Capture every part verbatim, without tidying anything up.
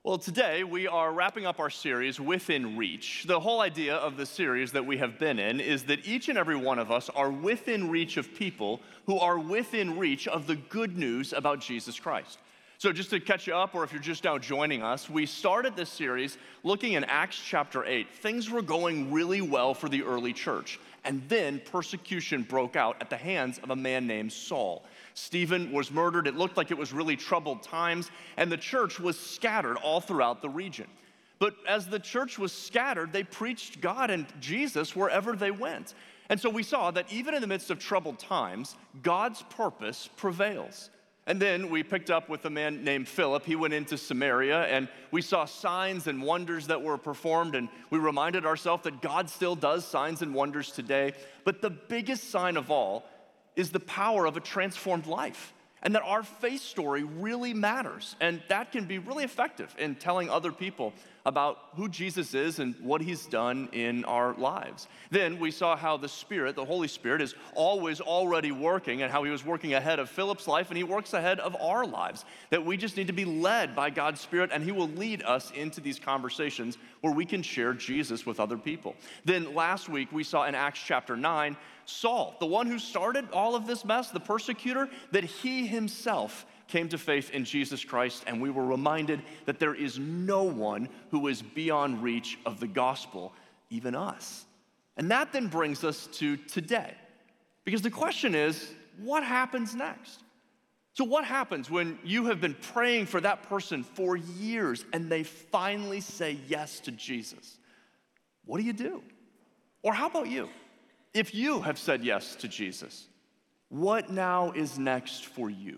Well, today we are wrapping up our series, Within Reach. The whole idea of the series that we have been in is that each and every one of us are within reach of people who are within reach of the good news about Jesus Christ. So just to catch you up, or if you're just now joining us, we started this series looking in Acts chapter eight. Things were going really well for the early church, and then persecution broke out at the hands of a man named Saul. Stephen was murdered. It looked like it was really troubled times, and the church was scattered all throughout the region. But as the church was scattered, they preached God and Jesus wherever they went. And so we saw that even in the midst of troubled times, God's purpose prevails. And then we picked up with a man named Philip. He went into Samaria, and we saw signs and wonders that were performed, and we reminded ourselves that God still does signs and wonders today. But the biggest sign of all is the power of a transformed life, and that our faith story really matters, and that can be really effective in telling other people about who Jesus is and what he's done in our lives. Then we saw how the Spirit, the Holy Spirit, is always already working, and how he was working ahead of Philip's life, and he works ahead of our lives, that we just need to be led by God's Spirit, and he will lead us into these conversations where we can share Jesus with other people. Then last week we saw in Acts chapter nine, Saul, the one who started all of this mess, the persecutor, that he himself came to faith in Jesus Christ, and we were reminded that there is no one who is beyond reach of the gospel, even us. And that then brings us to today, because the question is, what happens next? So what happens when you have been praying for that person for years and they finally say yes to Jesus? What do you do? Or how about you? If you have said yes to Jesus, what now is next for you?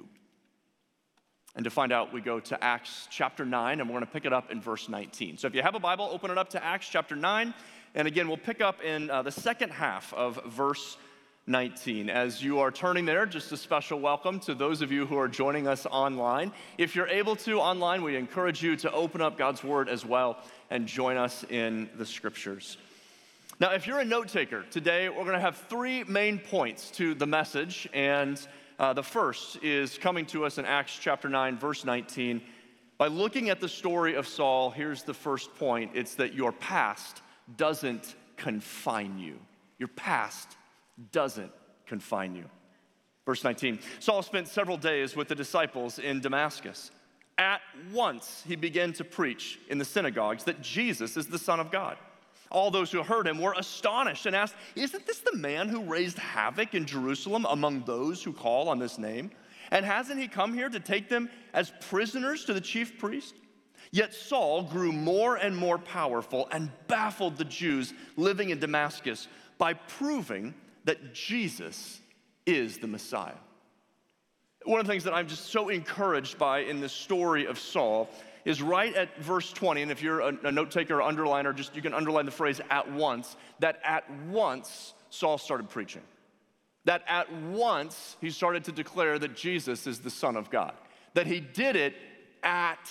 And to find out, we go to Acts chapter nine, and we're going to pick it up in verse nineteen. So if you have a Bible, open it up to Acts chapter nine. And again, we'll pick up in uh, the second half of verse nineteen. As you are turning there, just a special welcome to those of you who are joining us online. If you're able to online, we encourage you to open up God's Word as well and join us in the Scriptures. Now, if you're a note taker, today we're going to have three main points to the message, and Uh, the first is coming to us in Acts chapter nine, verse nineteen. By looking at the story of Saul, here's the first point. It's that your past doesn't confine you. Your past doesn't confine you. Verse nineteen, Saul spent several days with the disciples in Damascus. At once he began to preach in the synagogues that Jesus is the Son of God. All those who heard him were astonished and asked, "Isn't this the man who raised havoc in Jerusalem among those who call on this name? And hasn't he come here to take them as prisoners to the chief priest?" Yet Saul grew more and more powerful and baffled the Jews living in Damascus by proving that Jesus is the Messiah. One of the things that I'm just so encouraged by in this story of Saul is right at verse twenty, and if you're a, a note taker or underliner, just you can underline the phrase "at once," that at once Saul started preaching. That at once he started to declare that Jesus is the Son of God. That he did it at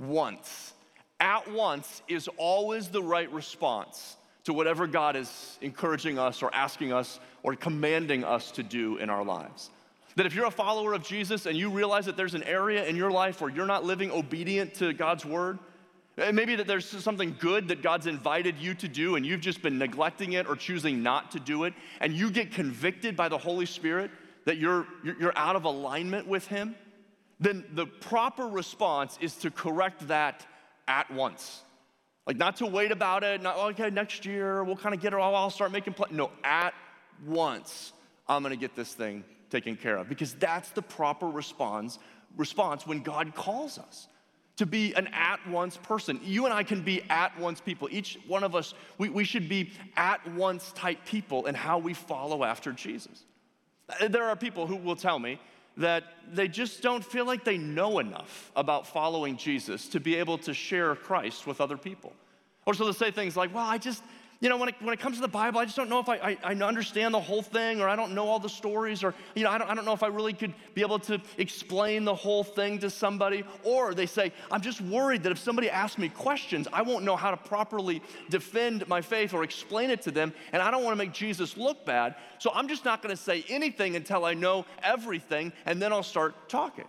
once. At once is always the right response to whatever God is encouraging us or asking us or commanding us to do in our lives. That if you're a follower of Jesus and you realize that there's an area in your life where you're not living obedient to God's word, maybe that there's something good that God's invited you to do and you've just been neglecting it or choosing not to do it, and you get convicted by the Holy Spirit that you're, you're out of alignment with him, then the proper response is to correct that at once. Like not to wait about it, not, okay, next year we'll kind of get it all, I'll start making plans. No, at once, I'm gonna get this thing taken care of, because that's the proper response response when God calls us to be an at-once person. You and I can be at-once people. Each one of us, we, we should be at-once type people in how we follow after Jesus. There are people who will tell me that they just don't feel like they know enough about following Jesus to be able to share Christ with other people. Or so they'll say things like, well, I just, you know, when it, when it comes to the Bible, I just don't know if I, I, I understand the whole thing, or I don't know all the stories, or, you know, I don't, I don't know if I really could be able to explain the whole thing to somebody. Or they say, I'm just worried that if somebody asks me questions, I won't know how to properly defend my faith or explain it to them, and I don't want to make Jesus look bad, so I'm just not going to say anything until I know everything, and then I'll start talking.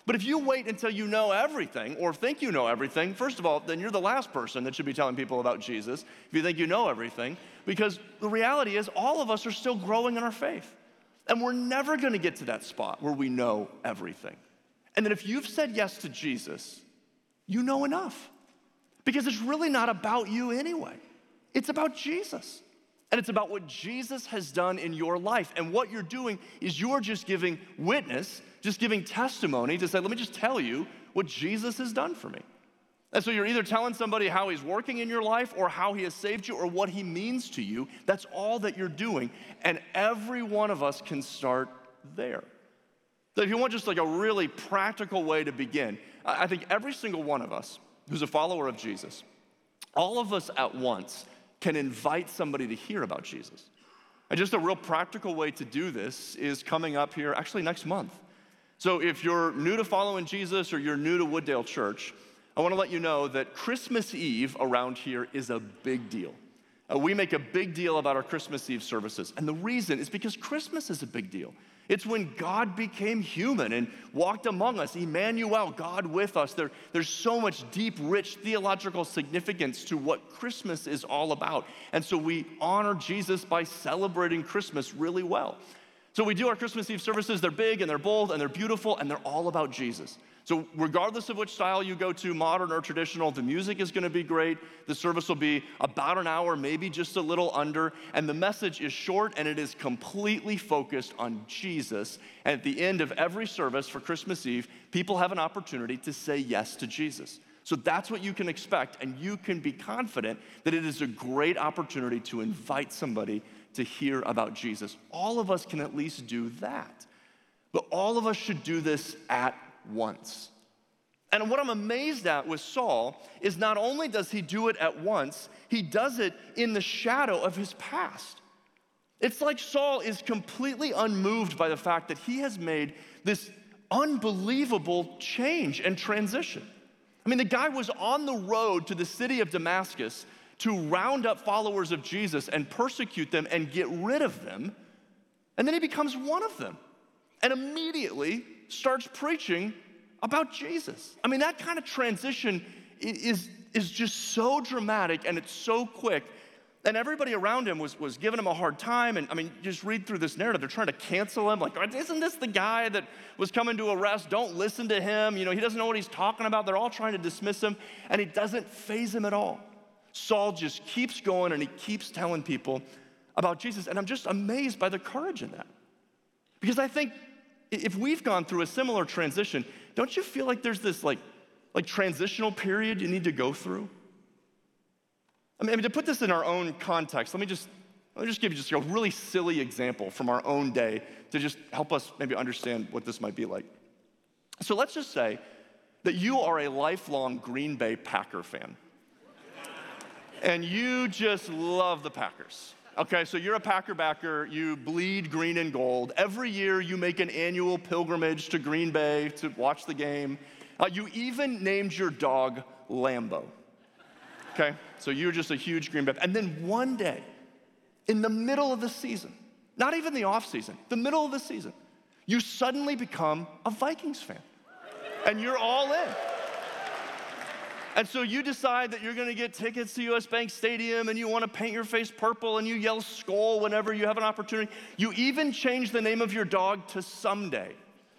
But if you wait until you know everything or think you know everything, first of all, then you're the last person that should be telling people about Jesus if you think you know everything, because the reality is all of us are still growing in our faith. And we're never gonna get to that spot where we know everything. And that if you've said yes to Jesus, you know enough. Because it's really not about you anyway. It's about Jesus. And it's about what Jesus has done in your life. And what you're doing is you're just giving witness, just giving testimony to say, let me just tell you what Jesus has done for me. And so you're either telling somebody how he's working in your life or how he has saved you or what he means to you. That's all that you're doing. And every one of us can start there. So if you want just like a really practical way to begin, I think every single one of us who's a follower of Jesus, all of us at once can invite somebody to hear about Jesus. And just a real practical way to do this is coming up here actually next month. So if you're new to following Jesus or you're new to Wooddale Church, I want to let you know that Christmas Eve around here is a big deal. Uh, we make a big deal about our Christmas Eve services. And the reason is because Christmas is a big deal. It's when God became human and walked among us, Emmanuel, God with us. There, there's so much deep, rich theological significance to what Christmas is all about. And so we honor Jesus by celebrating Christmas really well. So we do our Christmas Eve services. They're big and they're bold and they're beautiful and they're all about Jesus. So regardless of which style you go to, modern or traditional, the music is gonna be great. The service will be about an hour, maybe just a little under, and the message is short and it is completely focused on Jesus. And at the end of every service for Christmas Eve, people have an opportunity to say yes to Jesus. So that's what you can expect, and you can be confident that it is a great opportunity to invite somebody to hear about Jesus. All of us can at least do that, but all of us should do this at once. And what I'm amazed at with Saul is not only does he do it at once, he does it in the shadow of his past. It's like Saul is completely unmoved by the fact that he has made this unbelievable change and transition. I mean, the guy was on the road to the city of Damascus to round up followers of Jesus and persecute them and get rid of them, and then he becomes one of them and immediately starts preaching about Jesus. I mean, that kind of transition is, is just so dramatic and it's so quick. And everybody around him was, was giving him a hard time. And I mean, just read through this narrative. They're trying to cancel him. Like, isn't this the guy that was coming to arrest? Don't listen to him. You know, he doesn't know what he's talking about. They're all trying to dismiss him. And it doesn't faze him at all. Saul just keeps going and he keeps telling people about Jesus. And I'm just amazed by the courage in that. Because I think if we've gone through a similar transition, don't you feel like there's this like, like transitional period you need to go through? I mean, I mean, to put this in our own context, let me just let me just give you just a really silly example from our own day to just help us maybe understand what this might be like. So let's just say that you are a lifelong Green Bay Packer fan. And you just love the Packers. Okay, so you're a Packer backer, you bleed green and gold. Every year you make an annual pilgrimage to Green Bay to watch the game. Uh, you even named your dog Lambo. Okay, so you're just a huge Green Bay. And then one day, in the middle of the season, not even the off season, the middle of the season, you suddenly become a Vikings fan. And you're all in. And so you decide that you're gonna get tickets to U S Bank Stadium and you wanna paint your face purple and you yell "Skol" whenever you have an opportunity. You even change the name of your dog to Someday.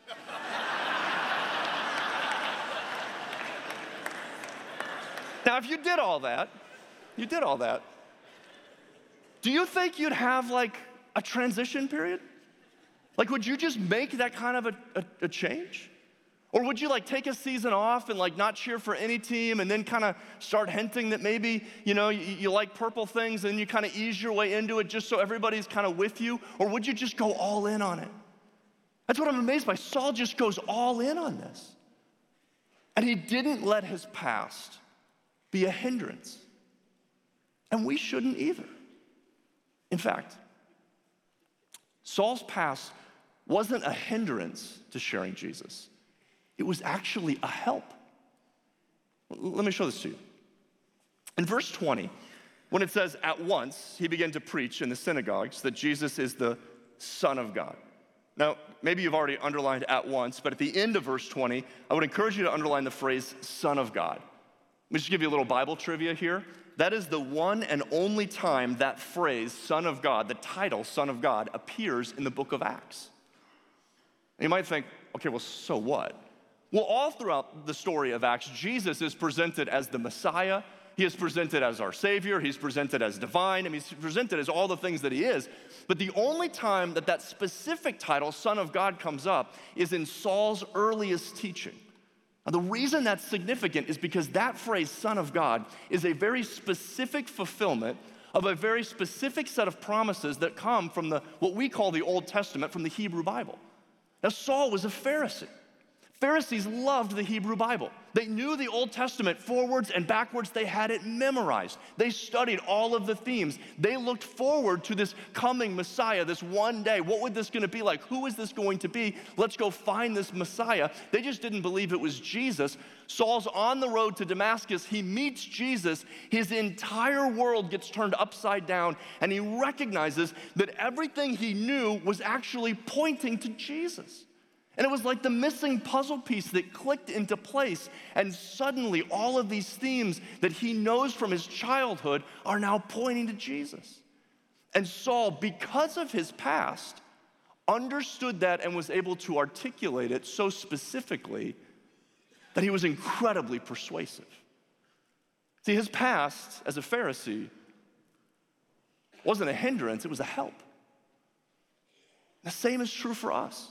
Now, if you did all that, you did all that, do you think you'd have like a transition period? Like, would you just make that kind of a, a, a change? Or would you like take a season off and like not cheer for any team and then kind of start hinting that maybe, you know, you, you like purple things and you kind of ease your way into it just so everybody's kind of with you? Or would you just go all in on it? That's what I'm amazed by. Saul just goes all in on this. And he didn't let his past be a hindrance. And we shouldn't either. In fact, Saul's past wasn't a hindrance to sharing Jesus. It was actually a help. Let me show this to you. In verse twenty, when it says, "At once he began to preach in the synagogues that Jesus is the Son of God." Now, maybe you've already underlined at once, but at the end of verse twenty, I would encourage you to underline the phrase Son of God. Let me just give you a little Bible trivia here. That is the one and only time that phrase, Son of God, the title Son of God, appears in the book of Acts. And you might think, okay, well, so what? Well, all throughout the story of Acts, Jesus is presented as the Messiah. He is presented as our Savior. He's presented as divine. I mean, he's presented as all the things that he is. But the only time that that specific title, Son of God, comes up is in Saul's earliest teaching. Now, the reason that's significant is because that phrase, Son of God, is a very specific fulfillment of a very specific set of promises that come from the what we call the Old Testament, from the Hebrew Bible. Now, Saul was a Pharisee. Pharisees loved the Hebrew Bible. They knew the Old Testament forwards and backwards. They had it memorized. They studied all of the themes. They looked forward to this coming Messiah, this one day. What would this going to be like? Who is this going to be? Let's go find this Messiah. They just didn't believe it was Jesus. Saul's on the road to Damascus. He meets Jesus. His entire world gets turned upside down, and he recognizes that everything he knew was actually pointing to Jesus. And it was like the missing puzzle piece that clicked into place, and suddenly all of these themes that he knows from his childhood are now pointing to Jesus. And Saul, because of his past, understood that and was able to articulate it so specifically that he was incredibly persuasive. See, his past as a Pharisee wasn't a hindrance, it was a help. The same is true for us.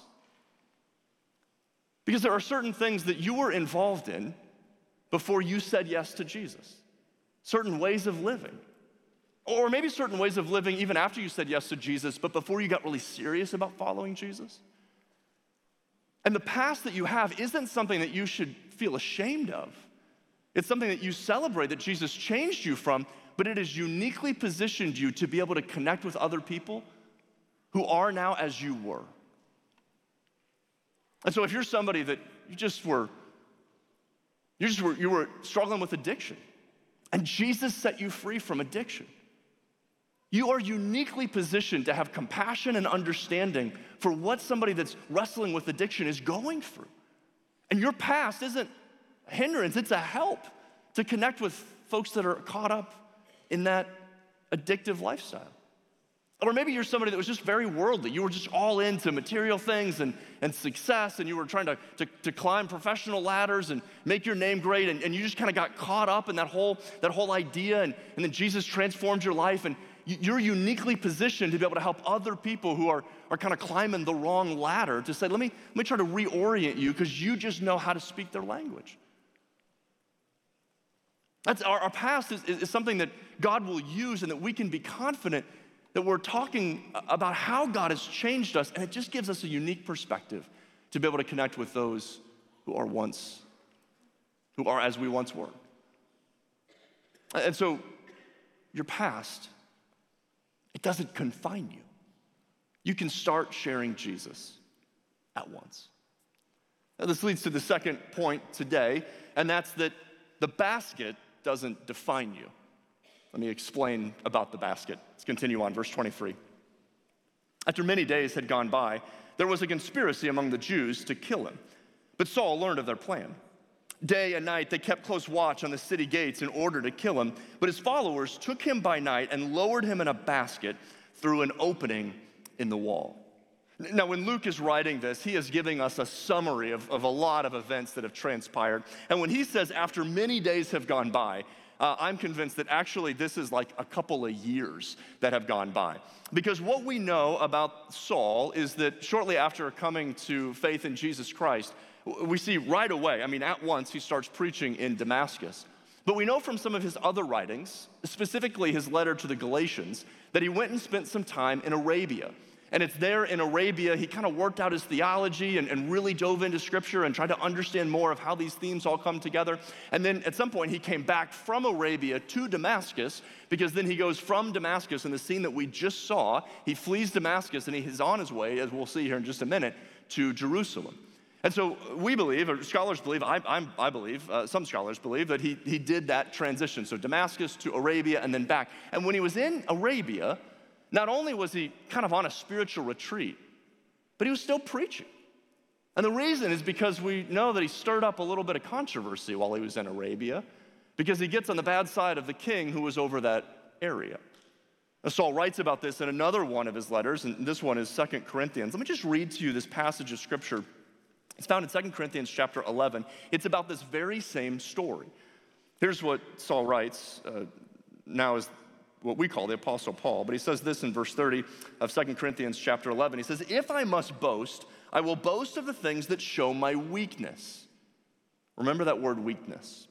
Because there are certain things that you were involved in before you said yes to Jesus. Certain ways of living. Or maybe certain ways of living even after you said yes to Jesus, but before you got really serious about following Jesus. And the past that you have isn't something that you should feel ashamed of. It's something that you celebrate that Jesus changed you from, but it has uniquely positioned you to be able to connect with other people who are now as you were. And so if you're somebody that you just were, you just were, you were struggling with addiction, and Jesus set you free from addiction, you are uniquely positioned to have compassion and understanding for what somebody that's wrestling with addiction is going through. And your past isn't a hindrance, it's a help to connect with folks that are caught up in that addictive lifestyle. Or maybe you're somebody that was just very worldly. You were just all into material things and, and success, and you were trying to, to, to climb professional ladders and make your name great, and, and you just kind of got caught up in that whole, that whole idea, and, and then Jesus transformed your life, and you, you're uniquely positioned to be able to help other people who are, are kind of climbing the wrong ladder to say, let me, let me try to reorient you because you just know how to speak their language. That's our, our past is, is, is something that God will use and that we can be confident that we're talking about how God has changed us, and it just gives us a unique perspective to be able to connect with those who are once, who are as we once were. And so, your past, it doesn't confine you. You can start sharing Jesus at once. Now, this leads to the second point today, and that's that the basket doesn't define you. Let me explain about the basket. Let's continue on, verse twenty-three. After many days had gone by, there was a conspiracy among the Jews to kill him. But Saul learned of their plan. Day and night they kept close watch on the city gates in order to kill him, but his followers took him by night and lowered him in a basket through an opening in the wall. Now, when Luke is writing this, he is giving us a summary of, of a lot of events that have transpired. And when he says, after many days have gone by, Uh, I'm convinced that actually this is like a couple of years that have gone by. Because what we know about Saul is that shortly after coming to faith in Jesus Christ, we see right away, I mean, at once he starts preaching in Damascus. But we know from some of his other writings, specifically his letter to the Galatians, that he went and spent some time in Arabia. And it's there in Arabia, he kind of worked out his theology and, and really dove into scripture and tried to understand more of how these themes all come together. And then at some point he came back from Arabia to Damascus, because then he goes from Damascus, in the scene that we just saw, he flees Damascus and he is on his way, as we'll see here in just a minute, to Jerusalem. And so we believe, or scholars believe, I, I'm, I believe, uh, some scholars believe that he, he did that transition. So Damascus to Arabia and then back. And when he was in Arabia, not only was he kind of on a spiritual retreat, but he was still preaching. And the reason is because we know that he stirred up a little bit of controversy while he was in Arabia, because he gets on the bad side of the king who was over that area. Now, Saul writes about this in another one of his letters, and this one is Second Corinthians. Let me just read to you this passage of scripture. It's found in Second Corinthians chapter eleven. It's about this very same story. Here's what Saul writes, uh, now is what we call the Apostle Paul, but he says this in verse thirty of Second Corinthians chapter eleven. He says, "If I must boast, I will boast of the things that show my weakness." Remember that word weakness.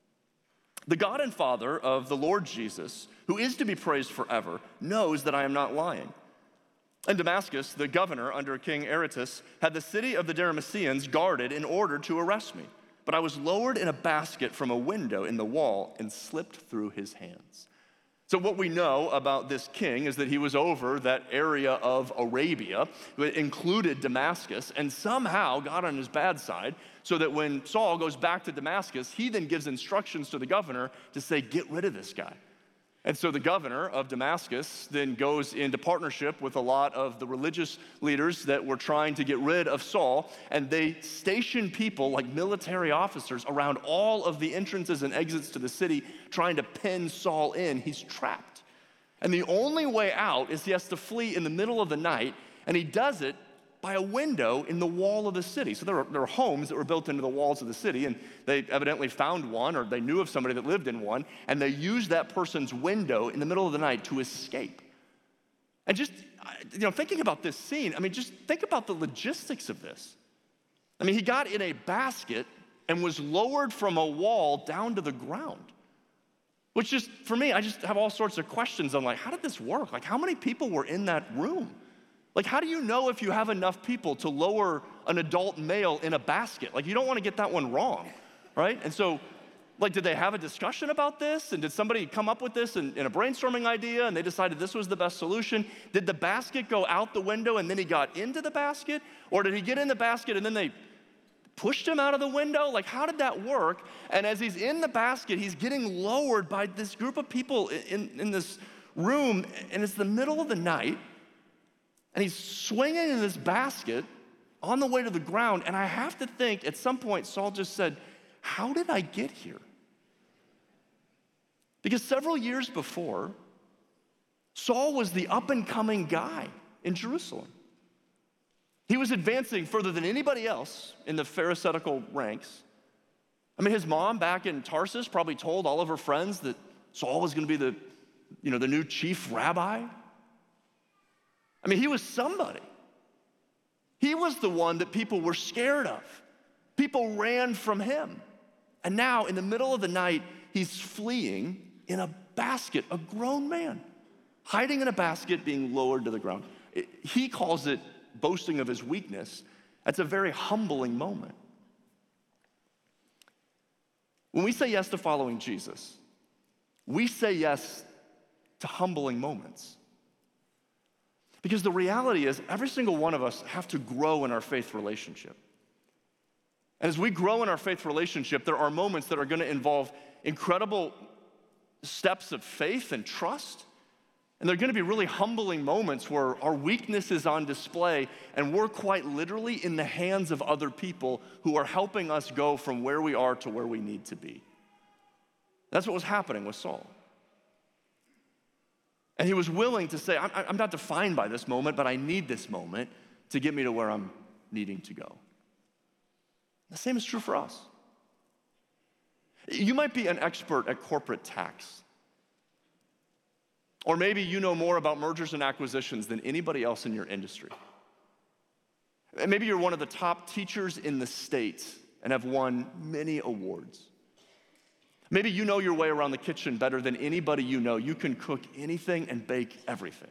"The God and Father of the Lord Jesus, who is to be praised forever, knows that I am not lying. In Damascus, the governor under King Aretas had the city of the Damascenes guarded in order to arrest me. But I was lowered in a basket from a window in the wall and slipped through his hands." So what we know about this king is that he was over that area of Arabia, that included Damascus, and somehow got on his bad side, so that when Saul goes back to Damascus, he then gives instructions to the governor to say, get rid of this guy. And so the governor of Damascus then goes into partnership with a lot of the religious leaders that were trying to get rid of Saul, and they station people like military officers around all of the entrances and exits to the city, trying to pin Saul in. He's trapped. And the only way out is he has to flee in the middle of the night, and he does it by a window in the wall of the city. So there are, there are homes that were built into the walls of the city, and they evidently found one, or they knew of somebody that lived in one, and they used that person's window in the middle of the night to escape. And just, you know, thinking about this scene, I mean, just think about the logistics of this. I mean, he got in a basket and was lowered from a wall down to the ground. Which just, for me, I just have all sorts of questions. I'm like, how did this work? Like, how many people were in that room? Like, how do you know if you have enough people to lower an adult male in a basket? Like, you don't want to get that one wrong, right? And so, like, did they have a discussion about this? And did somebody come up with this in, in a brainstorming idea, and they decided this was the best solution? Did the basket go out the window and then he got into the basket? Or did he get in the basket and then they pushed him out of the window? Like, how did that work? And as he's in the basket, he's getting lowered by this group of people in, in this room, and it's the middle of the night, and he's swinging in this basket on the way to the ground, and I have to think at some point Saul just said, how did I get here? Because several years before, Saul was the up-and-coming guy in Jerusalem. He was advancing further than anybody else in the Pharisaical ranks. I mean, his mom back in Tarsus probably told all of her friends that Saul was going to be the, you know, the new chief rabbi. I mean, he was somebody. He was the one that people were scared of. People ran from him. And now, in the middle of the night, he's fleeing in a basket, a grown man, hiding in a basket, being lowered to the ground. It, he calls it boasting of his weakness. That's a very humbling moment. When we say yes to following Jesus, we say yes to humbling moments. Because the reality is, every single one of us have to grow in our faith relationship. And as we grow in our faith relationship, there are moments that are going to involve incredible steps of faith and trust. And they're going to be really humbling moments where our weakness is on display, and we're quite literally in the hands of other people who are helping us go from where we are to where we need to be. That's what was happening with Saul. And he was willing to say, I'm, I'm not defined by this moment, but I need this moment to get me to where I'm needing to go. The same is true for us. You might be an expert at corporate tax. Or maybe you know more about mergers and acquisitions than anybody else in your industry. And maybe you're one of the top teachers in the state and have won many awards. Maybe you know your way around the kitchen better than anybody you know. You can cook anything and bake everything.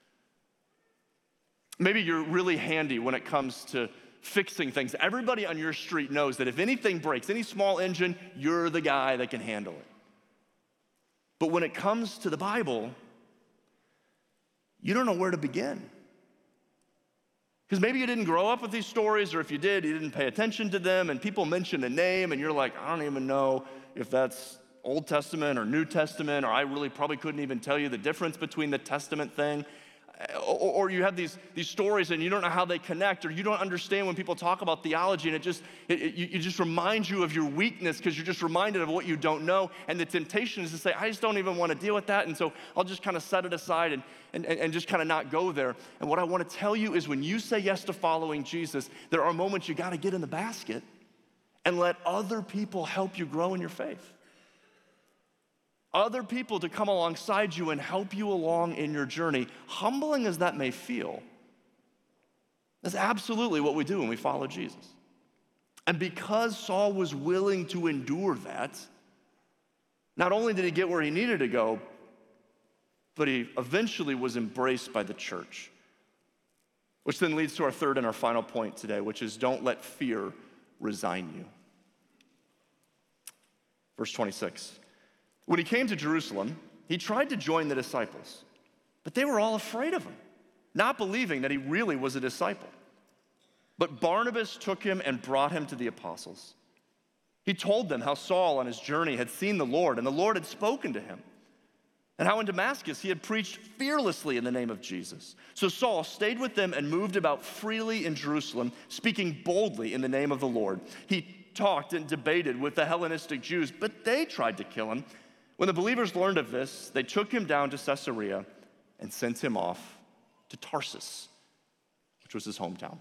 Maybe you're really handy when it comes to fixing things. Everybody on your street knows that if anything breaks, any small engine, you're the guy that can handle it. But when it comes to the Bible, you don't know where to begin. Because maybe you didn't grow up with these stories, or if you did, you didn't pay attention to them, and people mention a name, and you're like, I don't even know if that's Old Testament or New Testament, or I really probably couldn't even tell you the difference between the Testament thing. Or, or you have these, these stories and you don't know how they connect, or you don't understand when people talk about theology, and it just it, it, it just reminds you of your weakness because you're just reminded of what you don't know. And the temptation is to say, I just don't even want to deal with that, and so I'll just kind of set it aside and, and, and just kind of not go there. And what I want to tell you is when you say yes to following Jesus, there are moments you got to get in the basket and let other people help you grow in your faith. Other people to come alongside you and help you along in your journey, humbling as that may feel. That's absolutely what we do when we follow Jesus. And because Saul was willing to endure that, not only did he get where he needed to go, but he eventually was embraced by the church. Which then leads to our third and our final point today, which is don't let fear resign you. Verse twenty-six. When he came to Jerusalem, he tried to join the disciples, but they were all afraid of him, not believing that he really was a disciple. But Barnabas took him and brought him to the apostles. He told them how Saul on his journey had seen the Lord, and the Lord had spoken to him, and how in Damascus he had preached fearlessly in the name of Jesus. So Saul stayed with them and moved about freely in Jerusalem, speaking boldly in the name of the Lord. He talked and debated with the Hellenistic Jews, but they tried to kill him. When the believers learned of this, they took him down to Caesarea and sent him off to Tarsus, which was his hometown.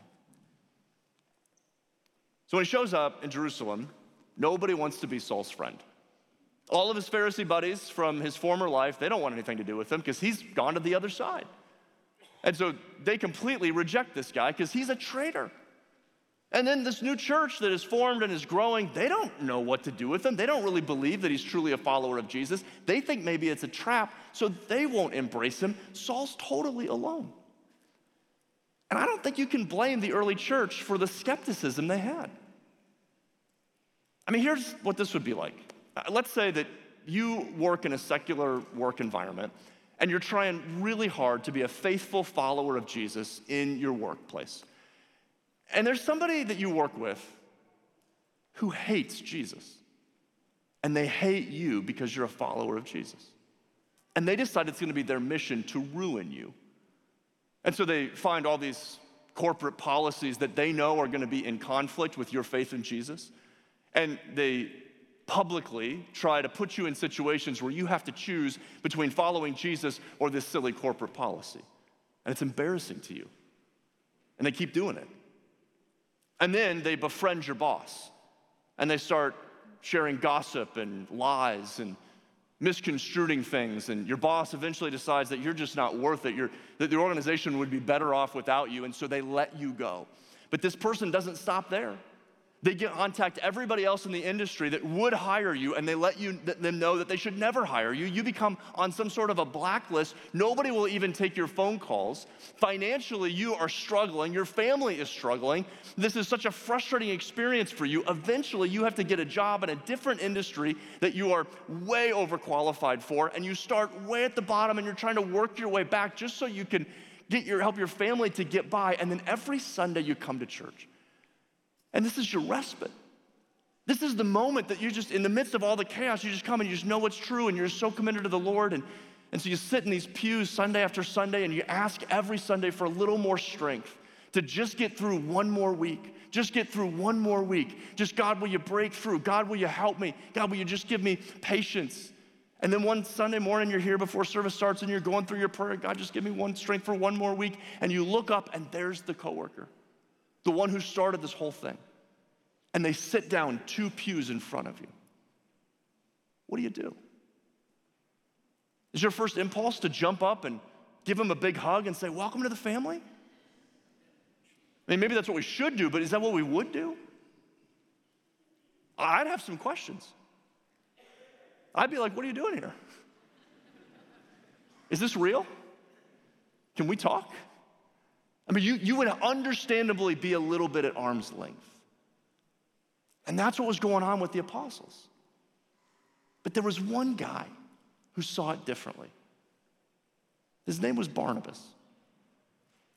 So when he shows up in Jerusalem, nobody wants to be Saul's friend. All of his Pharisee buddies from his former life, they don't want anything to do with him because he's gone to the other side. And so they completely reject this guy because he's a traitor. And then this new church that is formed and is growing, they don't know what to do with him. They don't really believe that he's truly a follower of Jesus. They think maybe it's a trap, so they won't embrace him. Saul's totally alone. And I don't think you can blame the early church for the skepticism they had. I mean, here's what this would be like. Let's say that you work in a secular work environment, and you're trying really hard to be a faithful follower of Jesus in your workplace. And there's somebody that you work with who hates Jesus. And they hate you because you're a follower of Jesus. And they decide it's going to be their mission to ruin you. And so they find all these corporate policies that they know are going to be in conflict with your faith in Jesus. And they publicly try to put you in situations where you have to choose between following Jesus or this silly corporate policy. And it's embarrassing to you. And they keep doing it. And then they befriend your boss, and they start sharing gossip and lies and misconstruing things, and your boss eventually decides that you're just not worth it, you're, that the organization would be better off without you, and so they let you go. But this person doesn't stop there. They get contact everybody else in the industry that would hire you, and they let you them know that they should never hire you. You become on some sort of a blacklist. Nobody will even take your phone calls. Financially, you are struggling. Your family is struggling. This is such a frustrating experience for you. Eventually, you have to get a job in a different industry that you are way overqualified for, and you start way at the bottom, and you're trying to work your way back just so you can get your help your family to get by. And then every Sunday, you come to church. And this is your respite. This is the moment that you just, in the midst of all the chaos, you just come and you just know what's true and you're so committed to the Lord. And, and so you sit in these pews Sunday after Sunday and you ask every Sunday for a little more strength to just get through one more week. Just get through one more week. Just, God, will you break through? God, will you help me? God, will you just give me patience? And then one Sunday morning you're here before service starts and you're going through your prayer. God, just give me one strength for one more week. And you look up and there's the coworker. The one who started this whole thing. And they sit down two pews in front of you. What do you do? Is your first impulse to jump up and give them a big hug and say, welcome to the family? I mean, maybe that's what we should do, but is that what we would do? I'd have some questions. I'd be like, what are you doing here? Is this real? Can we talk? I mean, you, you would understandably be a little bit at arm's length. And that's what was going on with the apostles. But there was one guy who saw it differently. His name was Barnabas.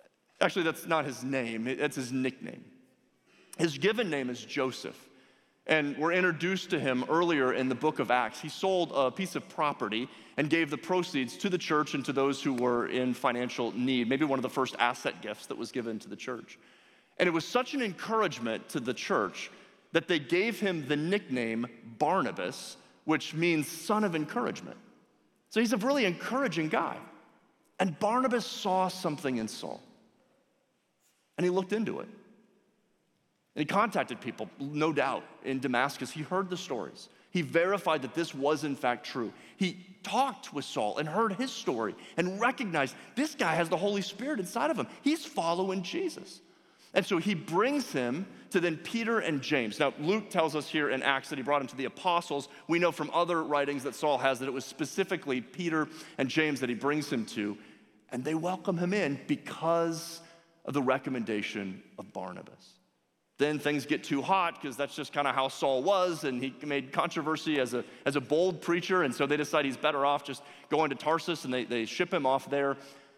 Actually, that's not his name, that's his nickname. His given name is Joseph. And we're introduced to him earlier in the book of Acts. He sold a piece of property and gave the proceeds to the church and to those who were in financial need, maybe one of the first asset gifts that was given to the church. And it was such an encouragement to the church that they gave him the nickname Barnabas, which means son of encouragement. So he's a really encouraging guy. And Barnabas saw something in Saul, and he looked into it. And he contacted people, no doubt, in Damascus. He heard the stories. He verified that this was in fact true. He talked with Saul and heard his story and recognized this guy has the Holy Spirit inside of him. He's following Jesus. And so he brings him to then Peter and James. Now, Luke tells us here in Acts that he brought him to the apostles. We know from other writings that Saul has that it was specifically Peter and James that he brings him to. And they welcome him in because of the recommendation of Barnabas. Then things get too hot because that's just kind of how Saul was, and he made controversy as a, as a bold preacher, and so they decide he's better off just going to Tarsus, and they, they ship him off there.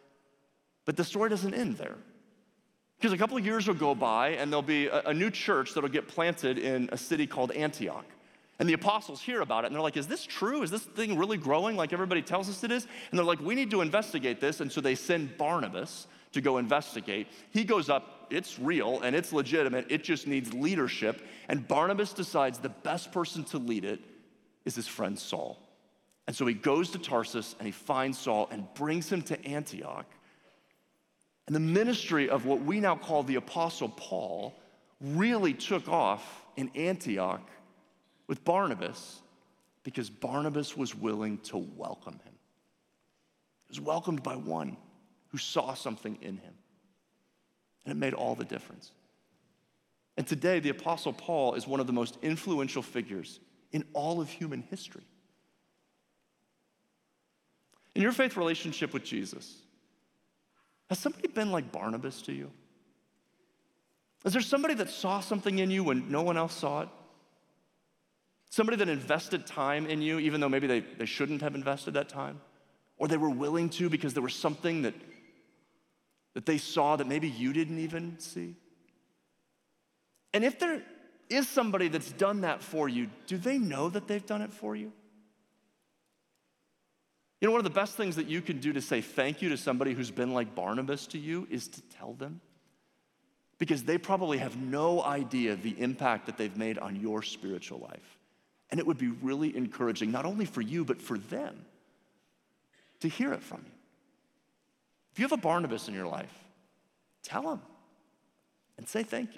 But the story doesn't end there. Because a couple of years will go by, and there'll be a, a new church that'll get planted in a city called Antioch. And the apostles hear about it, and they're like, is this true? Is this thing really growing like everybody tells us it is? And they're like, we need to investigate this, and so they send Barnabas to go investigate. He goes up, it's real, and it's legitimate, it just needs leadership, and Barnabas decides the best person to lead it is his friend Saul. And so he goes to Tarsus, and he finds Saul and brings him to Antioch. And the ministry of what we now call the Apostle Paul really took off in Antioch with Barnabas because Barnabas was willing to welcome him. He was welcomed by one who saw something in him. And it made all the difference. And today, the Apostle Paul is one of the most influential figures in all of human history. In your faith relationship with Jesus, has somebody been like Barnabas to you? Is there somebody that saw something in you when no one else saw it? Somebody that invested time in you, even though maybe they, they shouldn't have invested that time? Or they were willing to because there was something that, that they saw that maybe you didn't even see? And if there is somebody that's done that for you, do they know that they've done it for you? You know, one of the best things that you can do to say thank you to somebody who's been like Barnabas to you is to tell them. Because they probably have no idea the impact that they've made on your spiritual life. And it would be really encouraging, not only for you, but for them to hear it from you. If you have a Barnabas in your life, tell him and say thank you.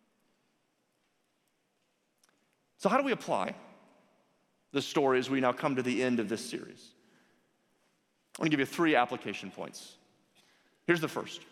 So how do we apply the story as we now come to the end of this series? I want to give you three application points. Here's the first.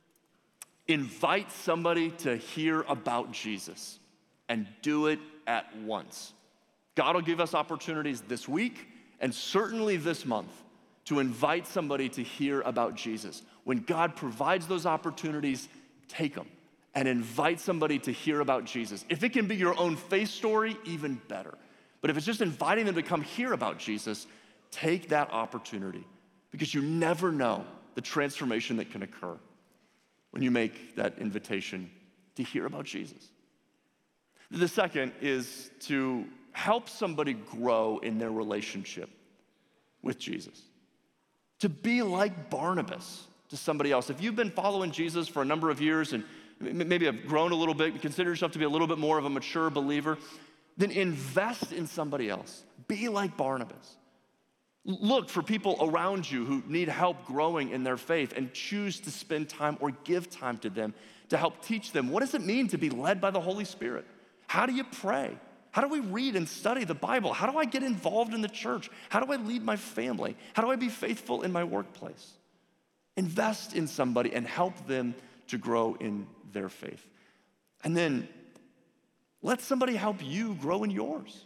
Invite somebody to hear about Jesus and do it at once. God will give us opportunities this week and certainly this month to invite somebody to hear about Jesus. When God provides those opportunities, take them and invite somebody to hear about Jesus. If it can be your own faith story, even better. But if it's just inviting them to come hear about Jesus, take that opportunity because you never know the transformation that can occur when you make that invitation to hear about Jesus. The second is to help somebody grow in their relationship with Jesus. To be like Barnabas to somebody else. If you've been following Jesus for a number of years and maybe have grown a little bit, consider yourself to be a little bit more of a mature believer, then invest in somebody else. Be like Barnabas. Look for people around you who need help growing in their faith and choose to spend time or give time to them to help teach them. What does it mean to be led by the Holy Spirit? How do you pray? How do we read and study the Bible? How do I get involved in the church? How do I lead my family? How do I be faithful in my workplace? Invest in somebody and help them to grow in their faith. And then let somebody help you grow in yours.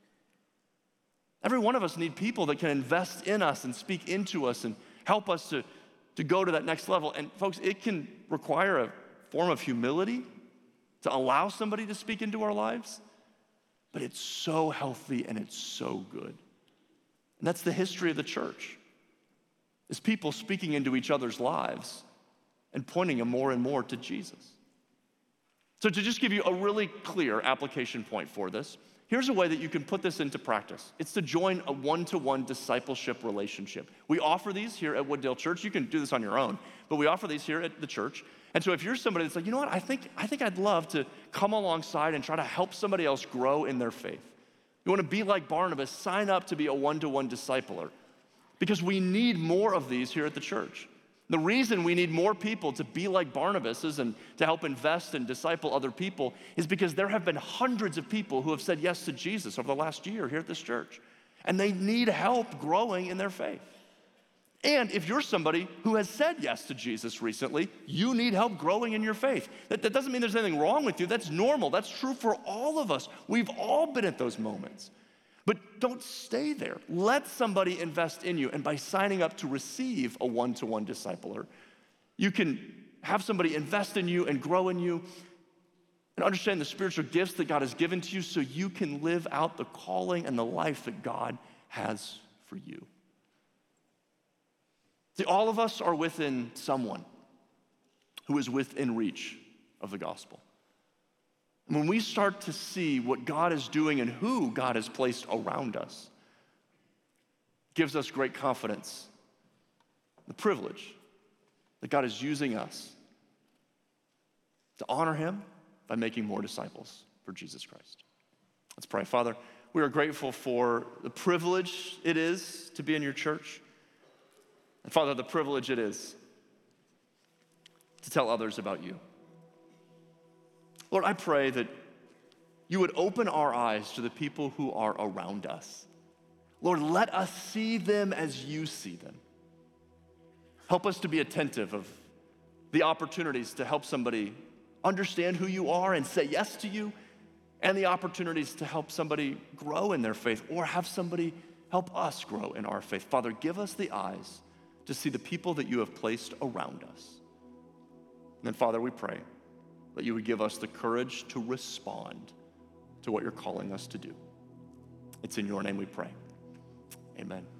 Every one of us need people that can invest in us and speak into us and help us to, to go to that next level. And folks, it can require a form of humility to allow somebody to speak into our lives, but it's so healthy and it's so good. And that's the history of the church, is people speaking into each other's lives and pointing them more and more to Jesus. So to just give you a really clear application point for this, Here's a way that you can put this into practice. It's to join a one-to-one discipleship relationship. We offer these here at Wooddale Church. You can do this on your own, but we offer these here at the church. And so if you're somebody that's like, you know what, I think, I think I'd love to come alongside and try to help somebody else grow in their faith. You want to be like Barnabas, sign up to be a one-to-one discipler, because we need more of these here at the church. The reason we need more people to be like Barnabas and to help invest and disciple other people is because there have been hundreds of people who have said yes to Jesus over the last year here at this church, and they need help growing in their faith. And if you're somebody who has said yes to Jesus recently, you need help growing in your faith. That, that doesn't mean there's anything wrong with you. That's normal. That's true for all of us. We've all been at those moments. But don't stay there. Let somebody invest in you. And by signing up to receive a one-to-one discipler, you can have somebody invest in you and grow in you and understand the spiritual gifts that God has given to you so you can live out the calling and the life that God has for you. See, all of us are within someone who is within reach of the gospel. When we start to see what God is doing and who God has placed around us, it gives us great confidence, the privilege that God is using us to honor him by making more disciples for Jesus Christ. Let's pray. Father, we are grateful for the privilege it is to be in your church. And Father, the privilege it is to tell others about you. Lord, I pray that you would open our eyes to the people who are around us. Lord, let us see them as you see them. Help us to be attentive of the opportunities to help somebody understand who you are and say yes to you, and the opportunities to help somebody grow in their faith or have somebody help us grow in our faith. Father, give us the eyes to see the people that you have placed around us. And then, Father, we pray that you would give us the courage to respond to what you're calling us to do. It's in your name we pray. Amen.